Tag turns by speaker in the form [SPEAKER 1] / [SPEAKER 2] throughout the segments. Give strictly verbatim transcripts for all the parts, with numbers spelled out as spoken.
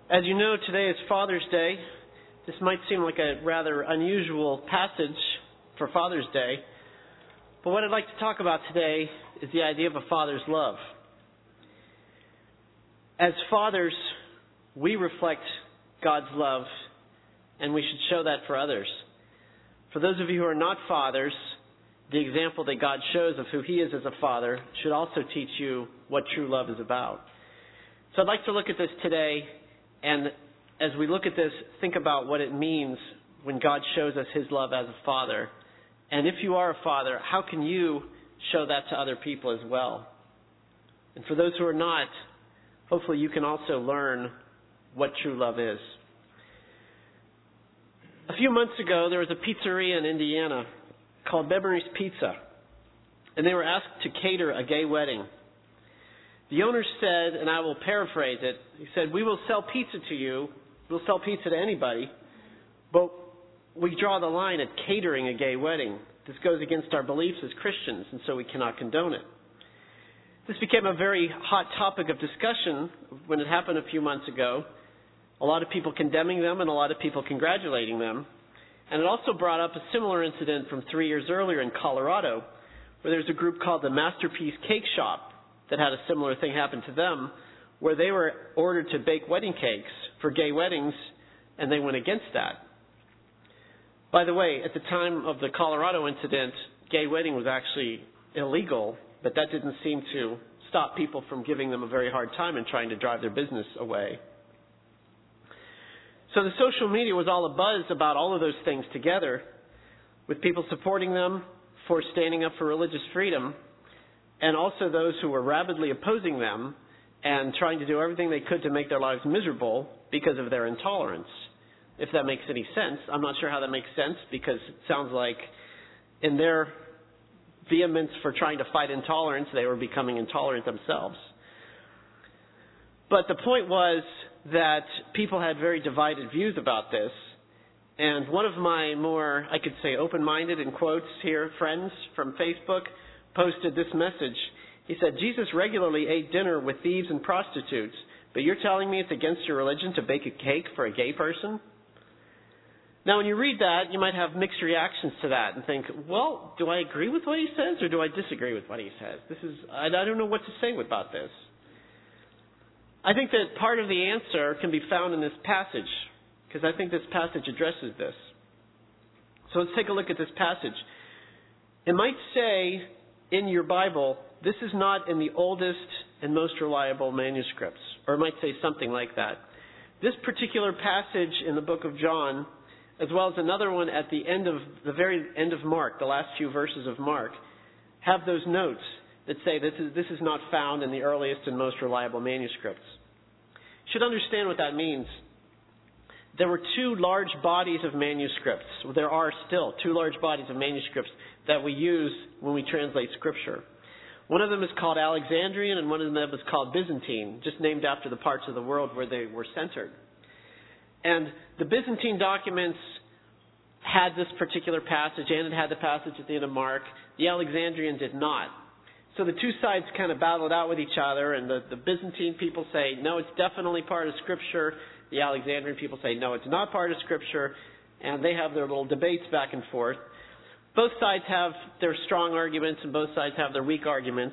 [SPEAKER 1] As you know, today is Father's Day. This might seem like a rather unusual passage for Father's Day, but what I'd like to talk about today is the idea of a father's love. As fathers, we reflect God's love, and we should show that for others. For those of you who are not fathers, the example that God shows of who He is as a father should also teach you what true love is about. So I'd like to look at this today, and as we look at this, think about what it means when God shows us His love as a father. And if you are a father, how can you show that to other people as well? And for those who are not, hopefully you can also learn what true love is. A few months ago, there was a pizzeria in Indiana called Memories Pizza, and they were asked to cater a gay wedding. The owner said, and I will paraphrase it, he said, "We will sell pizza to you, we'll sell pizza to anybody, but we draw the line at catering a gay wedding. This goes against our beliefs as Christians, and so we cannot condone it." This became a very hot topic of discussion when it happened a few months ago. A lot of people condemning them and a lot of people congratulating them. And it also brought up a similar incident from three years earlier in Colorado, where there's a group called the Masterpiece Cake Shop that had a similar thing happen to them, where they were ordered to bake wedding cakes for gay weddings, and they went against that. By the way, at the time of the Colorado incident, gay wedding was actually illegal, but that didn't seem to stop people from giving them a very hard time and trying to drive their business away. So the social media was all abuzz about all of those things together, with people supporting them for standing up for religious freedom, and also those who were rabidly opposing them and trying to do everything they could to make their lives miserable because of their intolerance. If that makes any sense. I'm not sure how that makes sense, because it sounds like in their vehemence for trying to fight intolerance, they were becoming intolerant themselves. But the point was that people had very divided views about this. And one of my more, I could say, open-minded, in quotes here, friends from Facebook posted this message. He said, "Jesus regularly ate dinner with thieves and prostitutes, but you're telling me it's against your religion to bake a cake for a gay person?" Now, when you read that, you might have mixed reactions to that and think, well, do I agree with what he says or do I disagree with what he says? This is, I, I don't know what to say about this. I think that part of the answer can be found in this passage, because I think this passage addresses this. So let's take a look at this passage. It might say in your Bible, this is not in the oldest and most reliable manuscripts, or it might say something like that. This particular passage in the book of John, as well as another one at the end of the very end of Mark, the last few verses of Mark, have those notes that say this is, this is not found in the earliest and most reliable manuscripts. You should understand what that means. There were two large bodies of manuscripts. There are still two large bodies of manuscripts that we use when we translate Scripture. One of them is called Alexandrian and one of them is called Byzantine, just named after the parts of the world where they were centered. And the Byzantine documents had this particular passage, and it had the passage at the end of Mark. The Alexandrian did not. So the two sides kind of battled out with each other, and the, the Byzantine people say, no, it's definitely part of Scripture. The Alexandrian people say, no, it's not part of Scripture. And they have their little debates back and forth. Both sides have their strong arguments, and both sides have their weak arguments.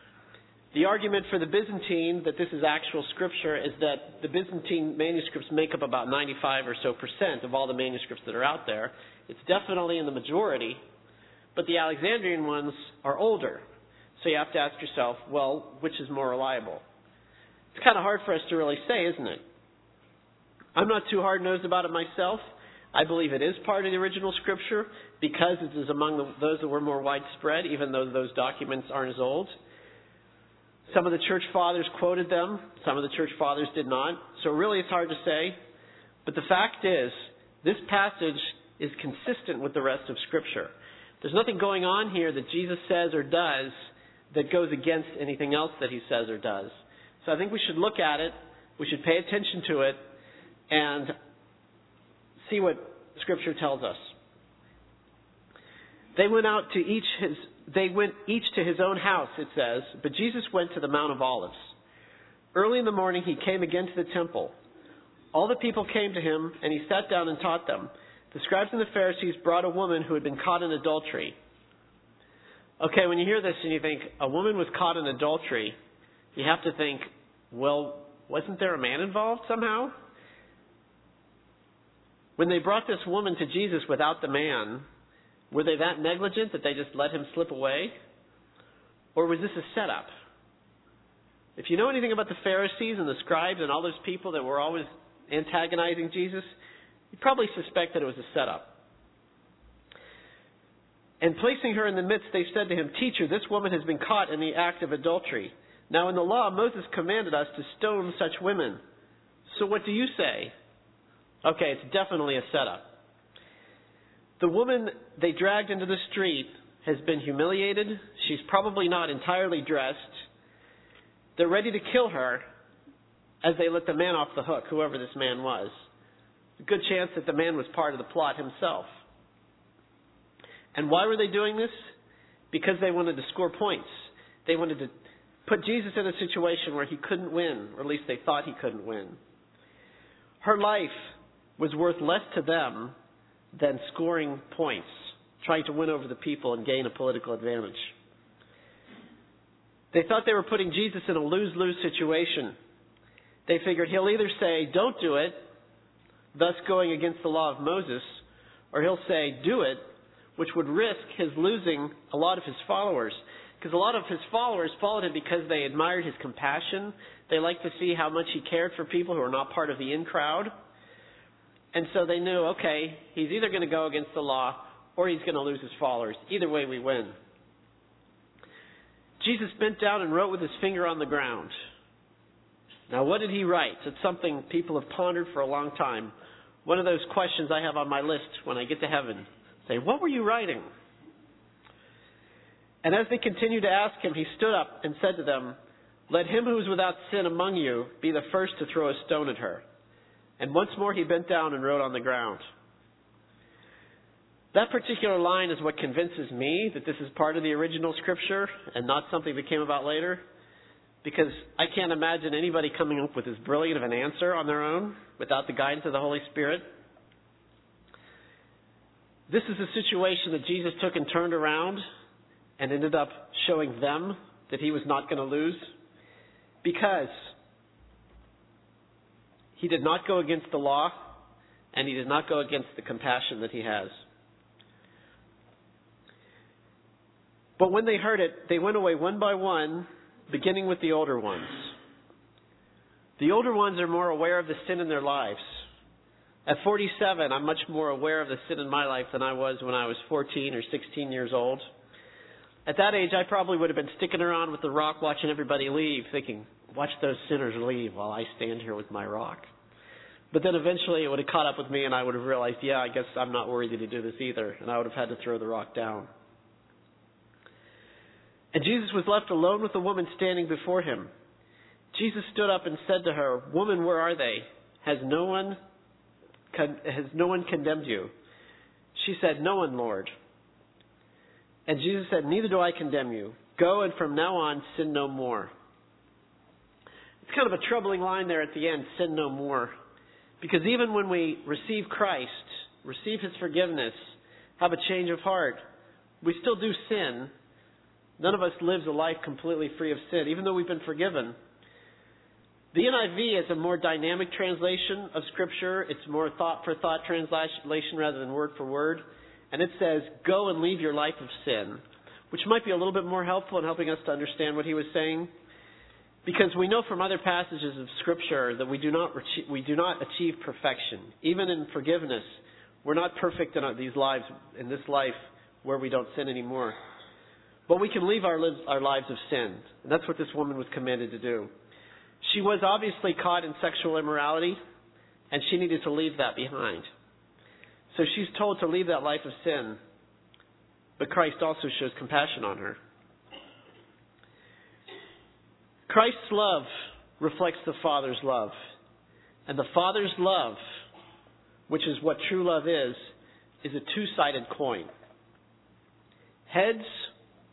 [SPEAKER 1] The argument for the Byzantine, that this is actual Scripture, is that the Byzantine manuscripts make up about ninety-five or so percent of all the manuscripts that are out there. It's definitely in the majority, but the Alexandrian ones are older. So you have to ask yourself, well, which is more reliable? It's kind of hard for us to really say, isn't it? I'm not too hard-nosed about it myself. I believe it is part of the original Scripture because it is among the, those that were more widespread, even though those documents aren't as old. Some of the church fathers quoted them. Some of the church fathers did not. So really it's hard to say. But the fact is, this passage is consistent with the rest of Scripture. There's nothing going on here that Jesus says or does that goes against anything else that He says or does. So I think we should look at it. We should pay attention to it and see what Scripture tells us. They went out to each his They went each to his own house, it says, but Jesus went to the Mount of Olives. Early in the morning he came again to the temple. All the people came to him, and he sat down and taught them. The scribes and the Pharisees brought a woman who had been caught in adultery. Okay, when you hear this and you think, a woman was caught in adultery, you have to think, well, wasn't there a man involved somehow? When they brought this woman to Jesus without the man, were they that negligent that they just let him slip away? Or was this a setup? If you know anything about the Pharisees and the scribes and all those people that were always antagonizing Jesus, you probably suspect that it was a setup. And placing her in the midst, they said to him, "Teacher, this woman has been caught in the act of adultery. Now in the law, Moses commanded us to stone such women. So what do you say?" Okay, it's definitely a setup. The woman they dragged into the street has been humiliated. She's probably not entirely dressed. They're ready to kill her as they let the man off the hook, whoever this man was. A good chance that the man was part of the plot himself. And why were they doing this? Because they wanted to score points. They wanted to put Jesus in a situation where he couldn't win, or at least they thought he couldn't win. Her life was worth less to them than scoring points, trying to win over the people and gain a political advantage. They thought they were putting Jesus in a lose-lose situation. They figured he'll either say, "Don't do it," thus going against the law of Moses, or he'll say, "Do it," which would risk his losing a lot of his followers. Because a lot of his followers followed him because they admired his compassion. They liked to see how much he cared for people who are not part of the in crowd. And so they knew, okay, he's either going to go against the law or he's going to lose his followers. Either way, we win. Jesus bent down and wrote with his finger on the ground. Now, what did he write? It's something people have pondered for a long time. One of those questions I have on my list when I get to heaven. Say, what were you writing? And as they continued to ask him, he stood up and said to them, "Let him who is without sin among you be the first to throw a stone at her." And once more he bent down and wrote on the ground. That particular line is what convinces me that this is part of the original scripture and not something that came about later. Because I can't imagine anybody coming up with as brilliant of an answer on their own without the guidance of the Holy Spirit. This is a situation that Jesus took and turned around and ended up showing them that he was not going to lose, because he did not go against the law and he did not go against the compassion that he has. But when they heard it, they went away one by one, beginning with the older ones. The older ones are more aware of the sin in their lives. At forty-seven, I'm much more aware of the sin in my life than I was when I was fourteen or sixteen years old. At that age, I probably would have been sticking around with the rock watching everybody leave, thinking, watch those sinners leave while I stand here with my rock. But then eventually it would have caught up with me and I would have realized, yeah, I guess I'm not worthy to do this either. And I would have had to throw the rock down. And Jesus was left alone with the woman standing before him. Jesus stood up and said to her, "Woman, where are they? Has no one, has no one condemned you?" She said, "No one, Lord." And Jesus said, "Neither do I condemn you. Go, and from now on, sin no more." It's kind of a troubling line there at the end, sin no more. Because even when we receive Christ, receive his forgiveness, have a change of heart, we still do sin. None of us lives a life completely free of sin, even though we've been forgiven. The N I V is a more dynamic translation of Scripture. It's more thought-for-thought translation rather than word-for-word. And it says, "Go and leave your life of sin," which might be a little bit more helpful in helping us to understand what he was saying. Because we know from other passages of Scripture that we do not we do not achieve perfection. Even in forgiveness, we're not perfect in these lives, in this life where we don't sin anymore. But we can leave our lives, our lives of sin. And that's what this woman was commanded to do. She was obviously caught in sexual immorality, and she needed to leave that behind. So she's told to leave that life of sin. But Christ also shows compassion on her. Christ's love reflects the Father's love. And the Father's love, which is what true love is, is a two-sided coin. Heads,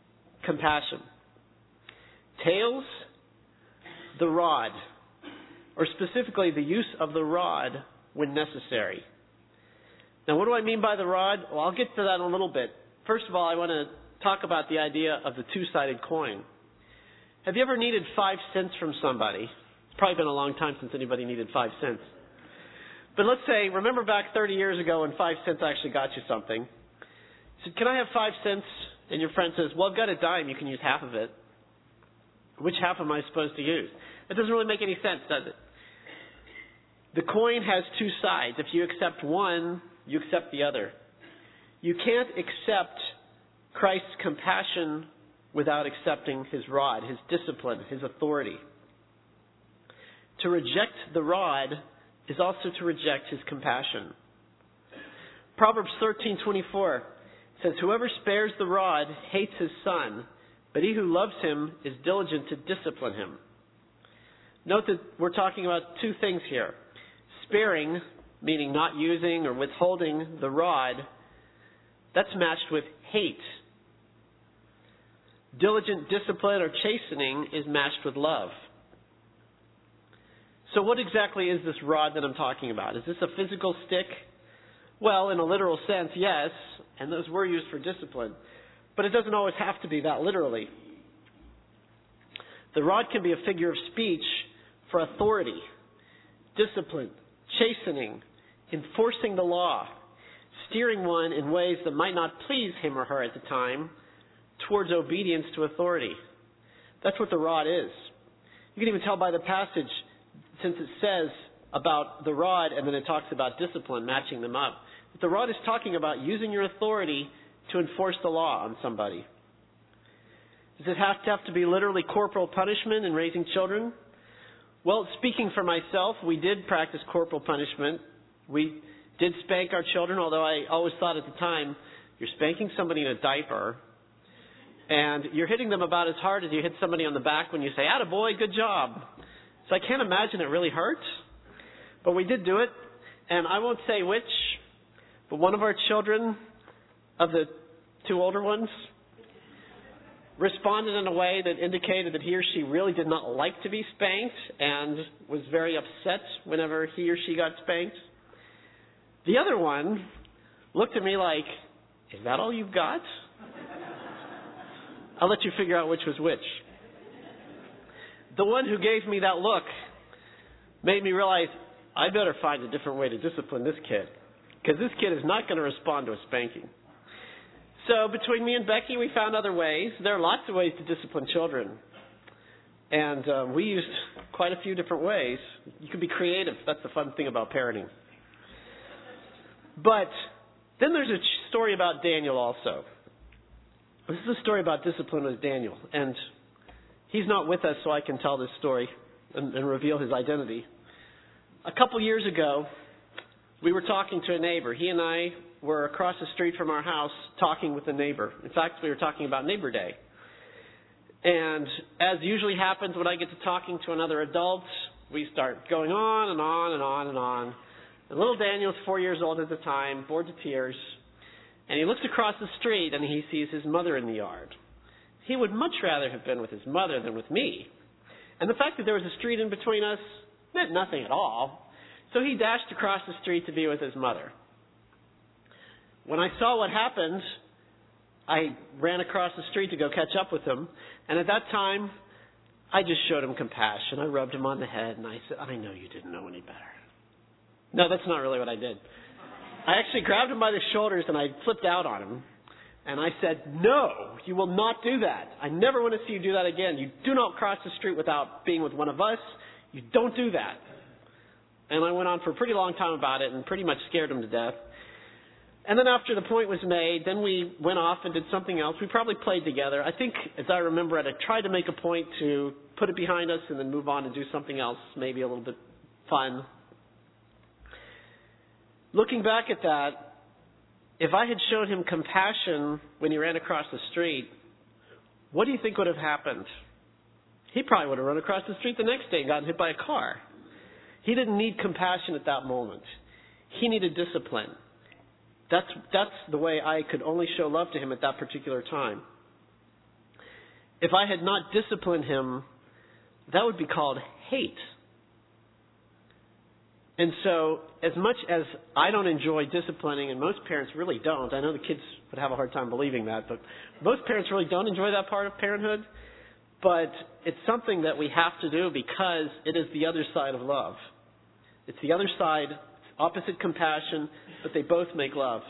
[SPEAKER 1] compassion. Tails, the rod. or specifically the use of the rod when necessary. Now, what do I mean by the rod? Well, I'll get to that in a little bit. First of all, I want to talk about the idea of the two-sided coin. Have you ever needed five cents from somebody? It's probably been a long time since anybody needed five cents. But let's say, remember back thirty years ago when five cents actually got you something. You said, can I have five cents? And your friend says, well, I've got a dime. You can use half of it. Which half am I supposed to use? It doesn't really make any sense, does it? The coin has two sides. If you accept one, you accept the other. You can't accept Christ's compassion without accepting His rod, His discipline, His authority. To reject the rod is also to reject His compassion. Proverbs thirteen twenty-four says, whoever spares the rod hates his son, but he who loves him is diligent to discipline him. Note that we're talking about two things here. Sparing, meaning not using or withholding the rod, that's matched with hate. Diligent discipline or chastening is matched with love. So what exactly is this rod that I'm talking about? Is this a physical stick? Well, in a literal sense, yes, and those were used for discipline. But it doesn't always have to be that literally. The rod can be a figure of speech for authority, discipline, chastening, enforcing the law, steering one in ways that might not please him or her at the time towards obedience to authority. That's what the rod is. You can even tell by the passage, since it says about the rod and then it talks about discipline, matching them up. But the rod is talking about using your authority to enforce the law on somebody. Does it have to have to be literally corporal punishment in raising children? Well, speaking for myself, we did practice corporal punishment. We did spank our children, although I always thought at the time, you're spanking somebody in a diaper, and you're hitting them about as hard as you hit somebody on the back when you say, attaboy, good job. So I can't imagine it really hurt. But we did do it, and I won't say which, but one of our children, of the two older ones, responded in a way that indicated that he or she really did not like to be spanked and was very upset whenever he or she got spanked. The other one looked at me like, is that all you've got? I'll let you figure out which was which. The one who gave me that look made me realize I better find a different way to discipline this kid, because this kid is not going to respond to a spanking. So between me and Becky, we found other ways. There are lots of ways to discipline children. And uh, we used quite a few different ways. You can be creative. That's the fun thing about parenting. But then there's a story about Daniel also. This is a story about discipline with Daniel. And he's not with us, so I can tell this story and, and reveal his identity. A couple years ago, we were talking to a neighbor. He and I were across the street from our house talking with a neighbor. In fact, we were talking about Neighbor Day. And as usually happens when I get to talking to another adult, we start going on and on and on and on. And little Daniel's four years old at the time, bored to tears. And he looks across the street and he sees his mother in the yard. He would much rather have been with his mother than with me. And the fact that there was a street in between us meant nothing at all. So he dashed across the street to be with his mother. When I saw what happened, I ran across the street to go catch up with him. And at that time, I just showed him compassion. I rubbed him on the head and I said, I know you didn't know any better. No, that's not really what I did. I actually grabbed him by the shoulders and I flipped out on him. And I said, no, you will not do that. I never want to see you do that again. You do not cross the street without being with one of us. You don't do that. And I went on for a pretty long time about it and pretty much scared him to death. And then after the point was made, then we went off and did something else. We probably played together. I think, as I remember it, I tried to make a point to put it behind us and then move on and do something else, maybe a little bit fun. Looking back at that, if I had shown him compassion when he ran across the street, what do you think would have happened? He probably would have run across the street the next day and gotten hit by a car. He didn't need compassion at that moment. He needed discipline. That's that's the way I could only show love to him at that particular time. If I had not disciplined him, that would be called hate. And so as much as I don't enjoy disciplining, and most parents really don't, I know the kids would have a hard time believing that, but most parents really don't enjoy that part of parenthood. But it's something that we have to do because it is the other side of love. It's the other side, opposite compassion, but they both make love.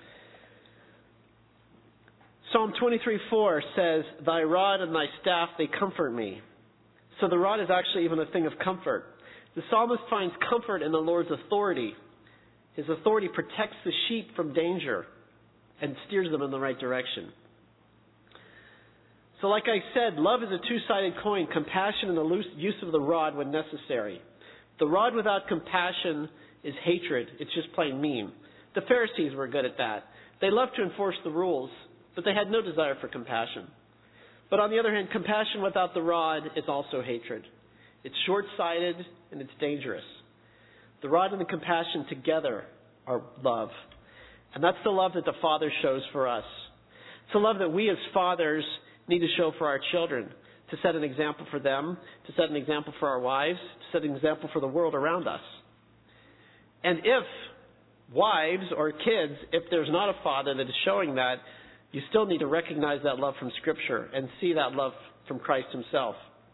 [SPEAKER 1] Psalm twenty-three four says, "Thy rod and thy staff, they comfort me." So the rod is actually even a thing of comfort. The psalmist finds comfort in the Lord's authority. His authority protects the sheep from danger and steers them in the right direction. So like I said, love is a two-sided coin, compassion and the loose use of the rod when necessary. The rod without compassion is hatred. It's just plain mean. The Pharisees were good at that. They loved to enforce the rules, but they had no desire for compassion. But on the other hand, compassion without the rod is also hatred. It's short-sighted and it's dangerous. The rod and the compassion together are love. And that's the love that the Father shows for us. It's a love that we as fathers need to show for our children, to set an example for them, to set an example for our wives, to set an example for the world around us. And if wives or kids, if there's not a father that is showing that, you still need to recognize that love from Scripture and see that love from Christ Himself.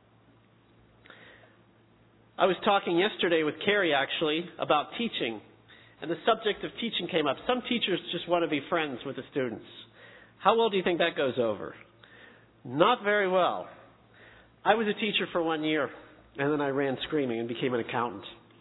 [SPEAKER 1] I was talking yesterday with Carrie, actually, about teaching. And the subject of teaching came up. Some teachers just want to be friends with the students. How well do you think that goes over? Not very well. I was a teacher for one year, and then I ran screaming and became an accountant.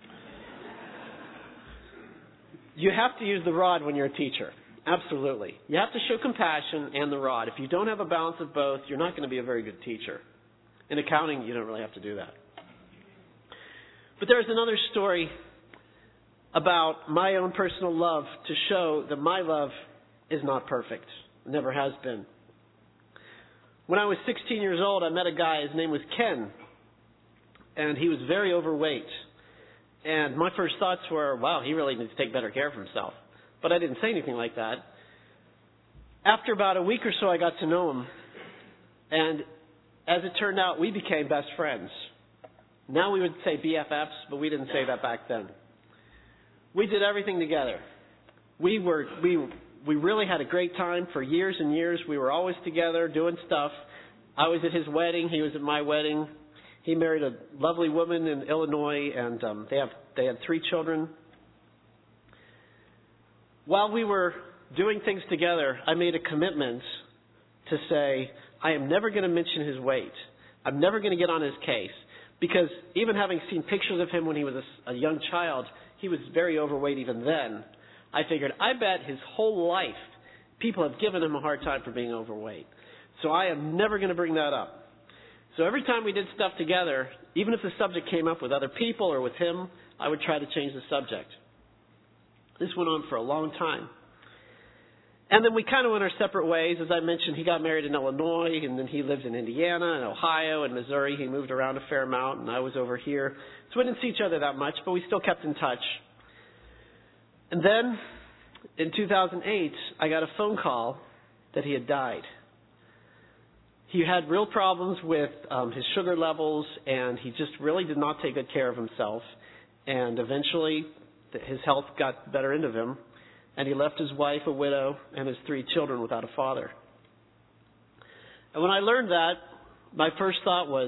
[SPEAKER 1] You have to use the rod when you're a teacher. Absolutely. You have to show compassion and the rod. If you don't have a balance of both, you're not going to be a very good teacher. In accounting, you don't really have to do that. But there's another story about my own personal love to show that my love is not perfect. It never has been. When I was sixteen years old, I met a guy. His name was Ken. And he was very overweight. And my first thoughts were, wow, he really needs to take better care of himself. But I didn't say anything like that. After about a week or so, I got to know him. And as it turned out, we became best friends. Now we would say B F Fs, but we didn't say that back then. We did everything together. We were we we really had a great time for years and years. We were always together doing stuff. I was at his wedding. He was at my wedding. He married a lovely woman in Illinois, and um, they have they had three children. While we were doing things together, I made a commitment to say, I am never going to mention his weight. I'm never going to get on his case. Because even having seen pictures of him when he was a, a young child, he was very overweight even then. I figured, I bet his whole life people have given him a hard time for being overweight. So I am never going to bring that up. So every time we did stuff together, even if the subject came up with other people or with him, I would try to change the subject. This went on for a long time. And then we kind of went our separate ways. As I mentioned, he got married in Illinois, and then he lived in Indiana and Ohio and Missouri. He moved around a fair amount, and I was over here. So we didn't see each other that much, but we still kept in touch. And then, in two thousand eight, I got a phone call that he had died. He had real problems with um, his sugar levels, and he just really did not take good care of himself. And eventually, his health got better into him. And he left his wife a widow and his three children without a father. And when I learned that, my first thought was,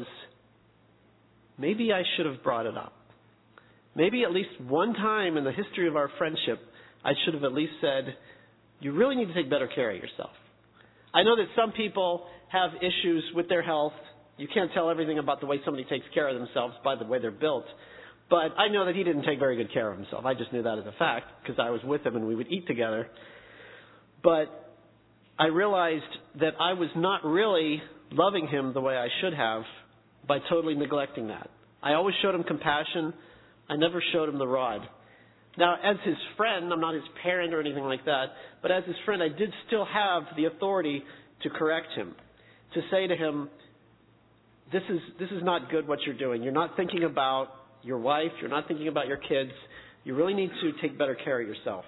[SPEAKER 1] maybe I should have brought it up. Maybe at least one time in the history of our friendship, I should have at least said, you really need to take better care of yourself. I know that some people have issues with their health. You can't tell everything about the way somebody takes care of themselves by the way they're built. But I know that he didn't take very good care of himself. I just knew that as a fact because I was with him and we would eat together. But I realized that I was not really loving him the way I should have by totally neglecting that. I always showed him compassion. I never showed him the rod. Now, as his friend, I'm not his parent or anything like that, but as his friend, I did still have the authority to correct him, to say to him, this is this is not good what you're doing. You're not thinking about your wife, you're not thinking about your kids. You really need to take better care of yourself.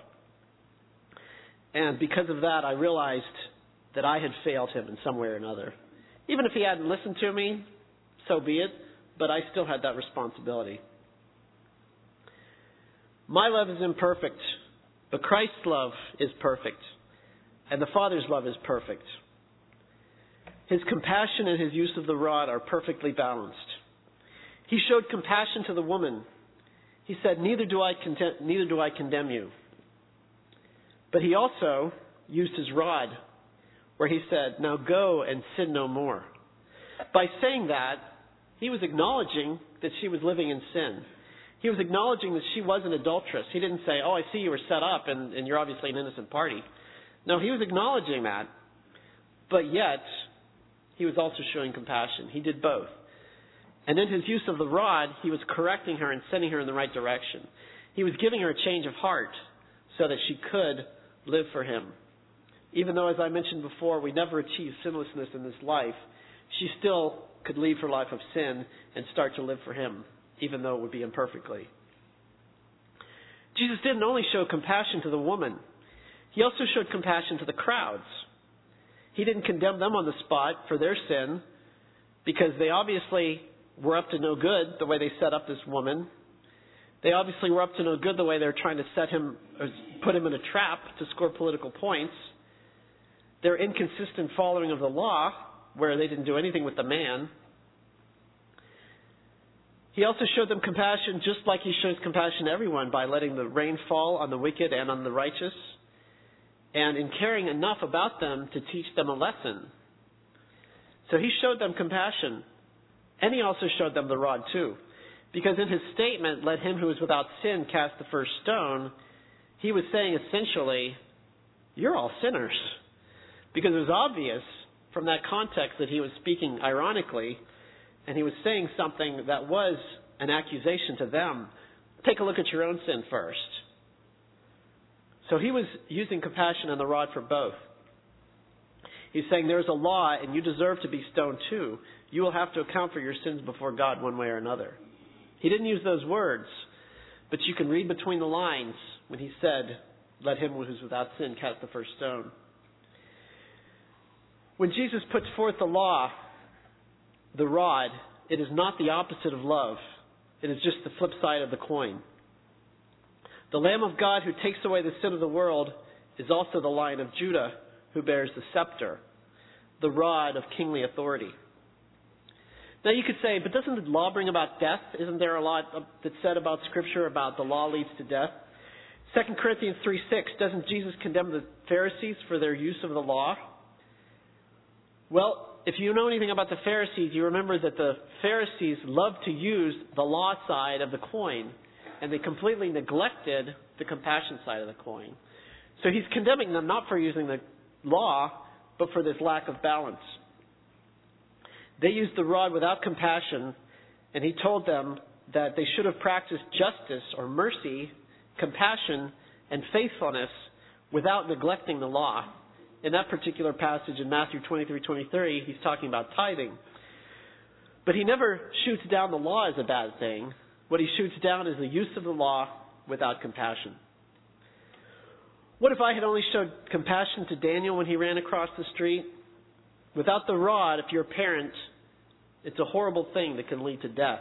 [SPEAKER 1] And because of that, I realized that I had failed him in some way or another. Even if he hadn't listened to me, so be it, but I still had that responsibility. My love is imperfect, but Christ's love is perfect, and the Father's love is perfect. His compassion and his use of the rod are perfectly balanced. He showed compassion to the woman. He said, neither do I condemn, neither do I condemn you. But he also used his rod, where he said, now go and sin no more. By saying that, he was acknowledging that she was living in sin. He was acknowledging that she was an adulteress. He didn't say, oh, I see you were set up and, and you're obviously an innocent party. No, he was acknowledging that. But yet, he was also showing compassion. He did both. And in his use of the rod, he was correcting her and sending her in the right direction. He was giving her a change of heart so that she could live for him. Even though, as I mentioned before, we never achieve sinlessness in this life, she still could leave her life of sin and start to live for him, even though it would be imperfectly. Jesus didn't only show compassion to the woman, he also showed compassion to the crowds. He didn't condemn them on the spot for their sin, because they obviously were up to no good the way they set up this woman. They obviously were up to no good the way they were trying to set him, or put him in a trap to score political points. Their inconsistent following of the law, where they didn't do anything with the man. He also showed them compassion just like he shows compassion to everyone, by letting the rain fall on the wicked and on the righteous, and in caring enough about them to teach them a lesson. So he showed them compassion, and he also showed them the rod too. Because in his statement, let him who is without sin cast the first stone, he was saying essentially, you're all sinners. Because it was obvious from that context that he was speaking ironically, and he was saying something that was an accusation to them. Take a look at your own sin first. So he was using compassion and the rod for both. He's saying there's a law and you deserve to be stoned too. You will have to account for your sins before God one way or another. He didn't use those words, but you can read between the lines when he said, let him who is without sin cast the first stone. When Jesus puts forth the law, the rod, it is not the opposite of love. It is just the flip side of the coin. The Lamb of God who takes away the sin of the world is also the Lion of Judah who bears the scepter, the rod of kingly authority. Now you could say, but doesn't the law bring about death? Isn't there a lot that's said about Scripture about the law leads to death? Second Corinthians three six, doesn't Jesus condemn the Pharisees for their use of the law? Well, if you know anything about the Pharisees, you remember that the Pharisees loved to use the law side of the coin, and they completely neglected the compassion side of the coin. So he's condemning them not for using the law, but for this lack of balance. They used the rod without compassion, and he told them that they should have practiced justice or mercy, compassion, and faithfulness without neglecting the law. In that particular passage in Matthew twenty-three twenty-three, he's talking about tithing. But he never shoots down the law as a bad thing. What he shoots down is the use of the law without compassion. What if I had only showed compassion to Daniel when he ran across the street? Without the rod, if you're a parent, it's a horrible thing that can lead to death.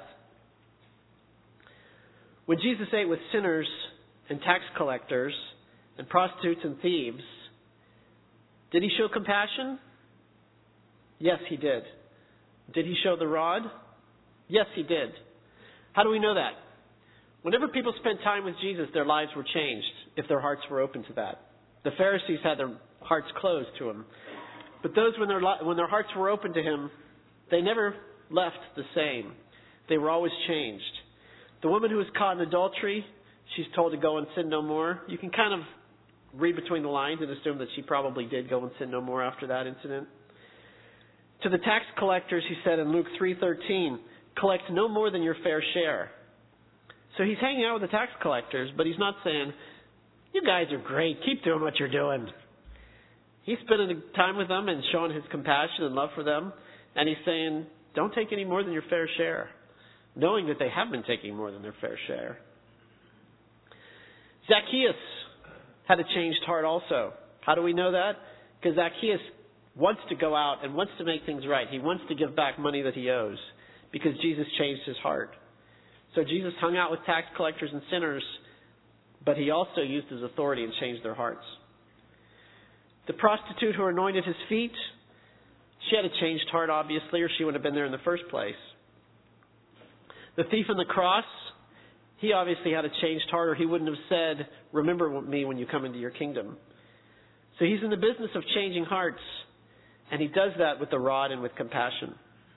[SPEAKER 1] When Jesus ate with sinners and tax collectors and prostitutes and thieves, did he show compassion? Yes, he did. Did he show the rod? Yes, he did. How do we know that? Whenever people spent time with Jesus, their lives were changed if their hearts were open to that. The Pharisees had their hearts closed to him. But those, when their, when their hearts were open to him, they never left the same. They were always changed. The woman who was caught in adultery, she's told to go and sin no more. You can kind of read between the lines and assume that she probably did go and sin no more after that incident. To the tax collectors, he said in Luke three thirteen, collect no more than your fair share. So he's hanging out with the tax collectors, but he's not saying, you guys are great, keep doing what you're doing. He's spending time with them and showing his compassion and love for them, and he's saying, don't take any more than your fair share, knowing that they have been taking more than their fair share. Zacchaeus had a changed heart also. How do we know that? Because Zacchaeus wants to go out and wants to make things right. He wants to give back money that he owes because Jesus changed his heart. So Jesus hung out with tax collectors and sinners but he also used his authority and changed their hearts. The prostitute who anointed his feet, she had a changed heart, obviously, or she wouldn't have been there in the first place. The thief on the cross, he obviously had a changed heart, or he wouldn't have said, "Remember me when you come into your kingdom." So he's in the business of changing hearts, and he does that with the rod and with compassion.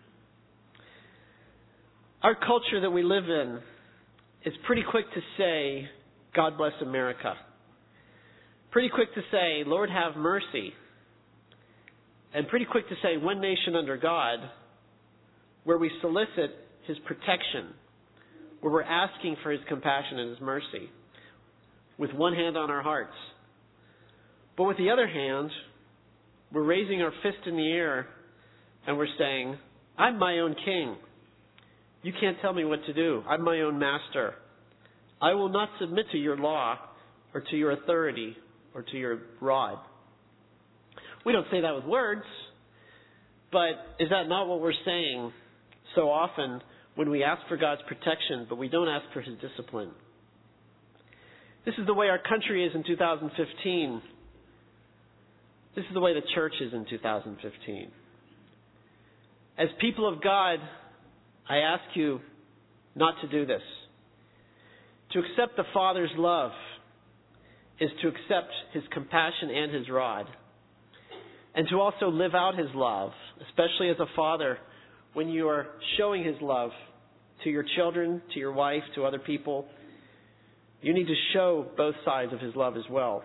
[SPEAKER 1] Our culture that we live in is pretty quick to say, "God bless America." Pretty quick to say, "Lord, have mercy." And pretty quick to say, "One nation under God," where we solicit his protection, where we're asking for his compassion and his mercy, with one hand on our hearts. But with the other hand, we're raising our fist in the air and we're saying, "I'm my own king. You can't tell me what to do. I'm my own master. I will not submit to your law or to your authority or to your rod." We don't say that with words, but is that not what we're saying so often when we ask for God's protection, but we don't ask for his discipline? This is the way our country is in two thousand fifteen. This is the way the church is in two thousand fifteen. As people of God, I ask you not to do this. To accept the Father's love is to accept his compassion and his rod. And to also live out his love, especially as a father, when you are showing his love to your children, to your wife, to other people, you need to show both sides of his love as well.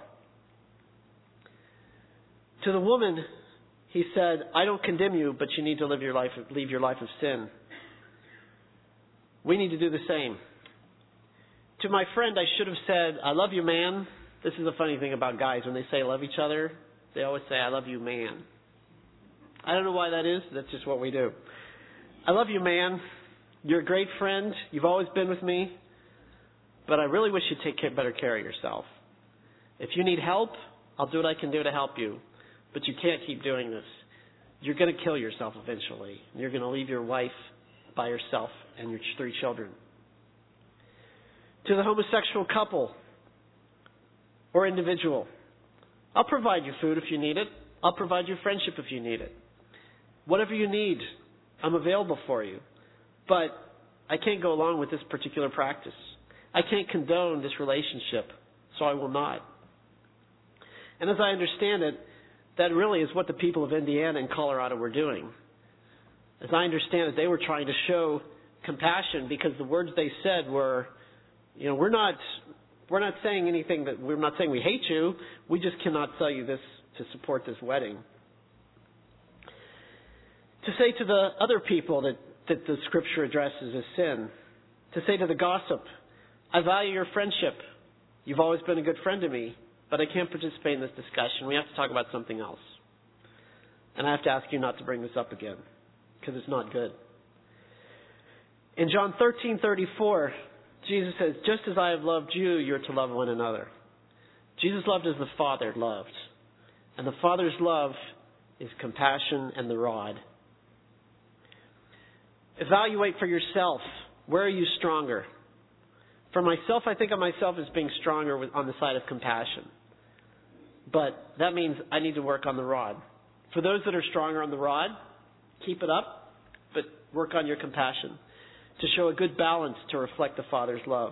[SPEAKER 1] To the woman, he said, "I don't condemn you, but you need to live your life, leave your life of sin." We need to do the same. To my friend, I should have said, "I love you, man." This is a funny thing about guys. When they say love each other, they always say, "I love you, man." I don't know why that is. That's just what we do. "I love you, man. You're a great friend. You've always been with me. But I really wish you'd take better care of yourself. If you need help, I'll do what I can do to help you. But you can't keep doing this. You're going to kill yourself eventually. You're going to leave your wife by herself and your three children." To the homosexual couple or individual, "I'll provide you food if you need it. I'll provide you friendship if you need it. Whatever you need, I'm available for you. But I can't go along with this particular practice. I can't condone this relationship, so I will not." And as I understand it, that really is what the people of Indiana and Colorado were doing. As I understand it, they were trying to show compassion because the words they said were, you know, we're not we're not saying anything that we're not saying we hate you. We just cannot sell you this to support this wedding. To say to the other people that, that the scripture addresses as sin, to say to the gossip, "I value your friendship. You've always been a good friend to me, but I can't participate in this discussion. We have to talk about something else. And I have to ask you not to bring this up again, because it's not good." In John thirteen thirty-four, Jesus says, "Just as I have loved you, you're to love one another." Jesus loved as the Father loved. And the Father's love is compassion and the rod. Evaluate for yourself. Where are you stronger? For myself, I think of myself as being stronger with, on the side of compassion. But that means I need to work on the rod. For those that are stronger on the rod, keep it up, but work on your compassion to show a good balance to reflect the Father's love.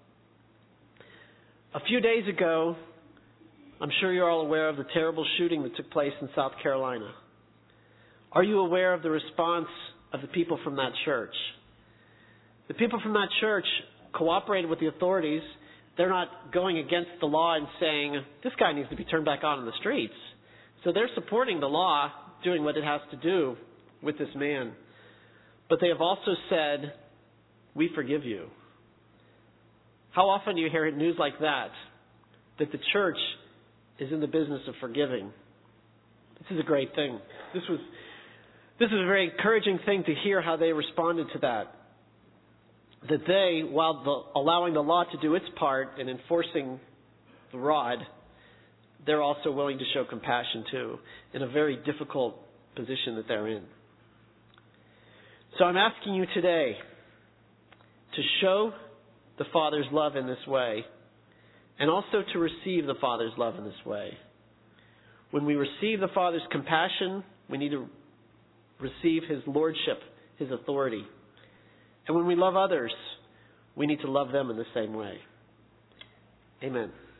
[SPEAKER 1] A few days ago, I'm sure you're all aware of the terrible shooting that took place in South Carolina. Are you aware of the response of the people from that church? The people from that church cooperated with the authorities. They're not going against the law and saying, "This guy needs to be turned back on in the streets." So they're supporting the law, doing what it has to do with this man. But they have also said, "We forgive you." How often do you hear news like that? That the church is in the business of forgiving. This is a great thing. This was, this is a very encouraging thing to hear how they responded to that. That they, while the, allowing the law to do its part in enforcing the rod, they're also willing to show compassion too, in a very difficult position that they're in. So I'm asking you today to show the Father's love in this way, and also to receive the Father's love in this way. When we receive the Father's compassion, we need to receive His lordship, His authority. And when we love others, we need to love them in the same way. Amen.